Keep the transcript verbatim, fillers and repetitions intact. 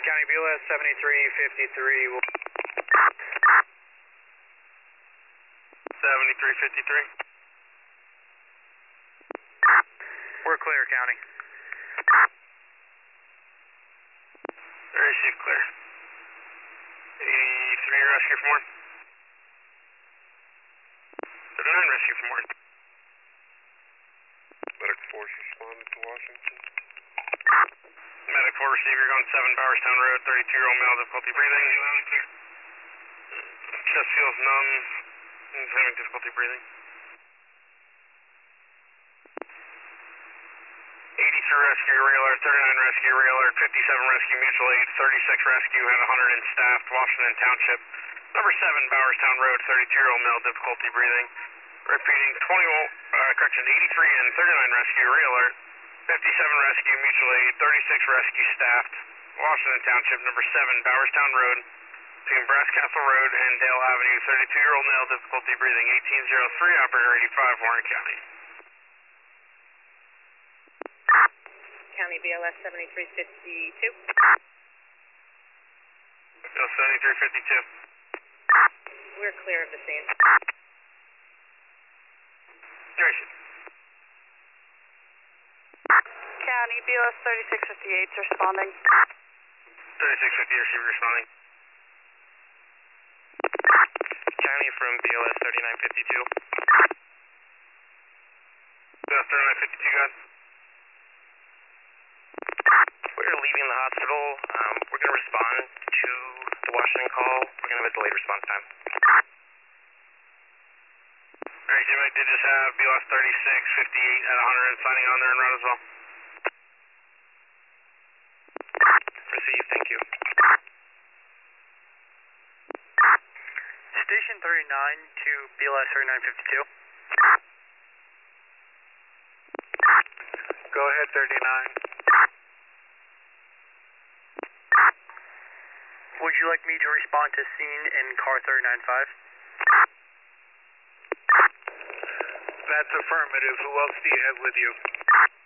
County B L S seventy-three fifty-three. seventy-three fifty-three. We're clear, County. Received clear. eighty-three rescue for more. thirty-nine rescue for more. Medic force responded to Washington. Medic four receiver going seven Bowerstown Road, thirty-two year old male, difficulty breathing. Chest feels numb. He's having difficulty breathing. eighty-three rescue, rail alert, thirty-nine rescue, rail alert, fifty-seven rescue, mutual aid, thirty-six rescue, had one hundred in staff, Washington Township. Number seven, Bowerstown Road, thirty-two year old male, difficulty breathing. Repeating, twenty, uh, correction, eighty-three and thirty-nine rescue, rail alert, fifty-seven rescue, mutual aid, thirty-six rescue, staffed, Washington Township. Number seven, Bowerstown Road, between Brass Castle Road and Dale Avenue, thirty-two year old male, difficulty breathing, eighteen oh three, operator eighty-five, Warren County. County B L S seventy-three fifty-two. Bill seventy-three fifty-two. We're clear of the scene. Duration. County B L S thirty-six fifty-eight is responding. thirty-six fifty, receiver responding. County from B L S thirty-nine fifty-two. B L S thirty-nine fifty-two, go ahead. We're leaving the hospital. Um, we're going to respond to the Washington call. We're going to have a delayed response time. Alright, Jim, I did just have B L S thirty-six fifty-eight at one hundred signing on there en route as well. Received, thank you. Station thirty-nine to B L S thirty-nine fifty-two. Go ahead, thirty-nine. Would you like me to respond to scene in car thirty-nine five? That's affirmative. Who else do you have with you?